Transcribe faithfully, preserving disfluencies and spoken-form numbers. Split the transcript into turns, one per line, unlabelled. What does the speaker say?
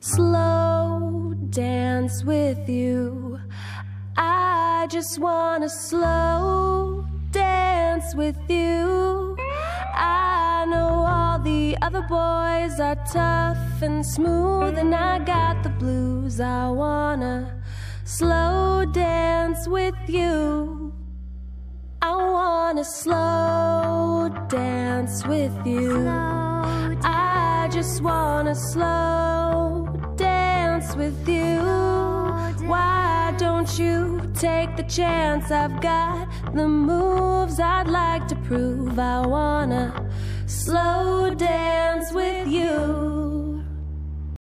slow dance with you. I just wanna slow dance with you. I know all the other boys are tough and smooth, and I got the blues. I wanna slow dance with you. I wanna slow dance with you. I just wanna slow dance with you. Why don't you take the chance? I've got the moves I'd like to prove. I wanna slow dance with you.